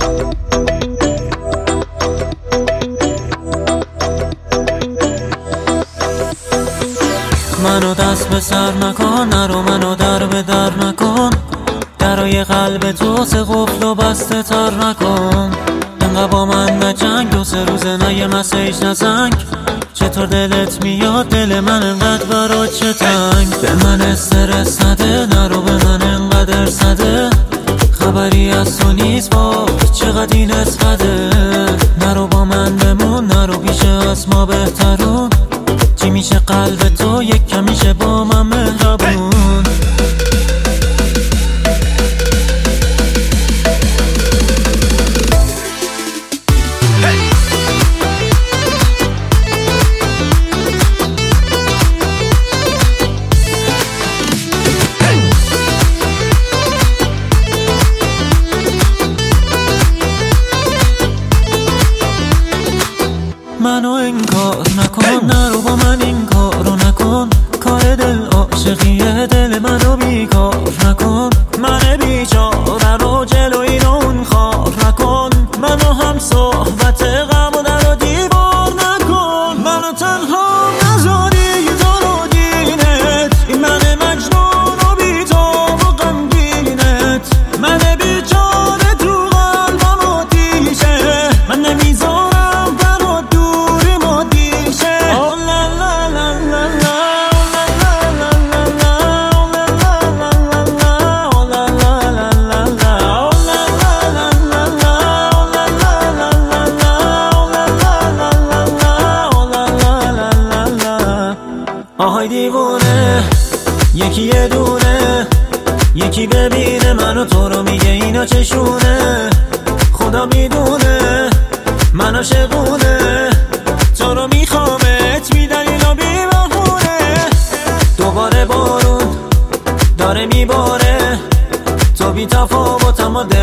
منو دست به سر نکن، نرو منو در به در نکن، درای قلب تو سه قفل و بسته تر نکن. انقدر با من نجنگ، 2-3 روزه نه یه مسیج نزنگ. چطور دلت میاد دل من انقدر برات چه تنگ؟ به من استرس نده، نرو به من انقدر سده، خبری از تو نیست با چقدر این اسقده. نرو با من بمون، نرو پیش از ما بهترون، چی میشه قلب تو یک کمیشه با من مهربون. منو انکار نکن، نرو با من این کارو نکن، کار دل عاشقیه، دل منو بیکار نکن. من بیچاره رو جلوی اون خار نکن، منو هم صحبت غم و در و دیوار نکن. منو تنها نذاری تو رو دینت، این من مجنون و بی تو و غمگینت. من بیچاره تو قلبم آتیشه، من نمیذارم آهای دیوونه، یکی یه دونه، یکی ببینه منو تو رو میگه اینا چشونه. خدا میدونه من عاشقونه، تو رو میخوامت میدلیل و بی بهونه. دوباره بارون داره میباره، تو بی تفاوت اما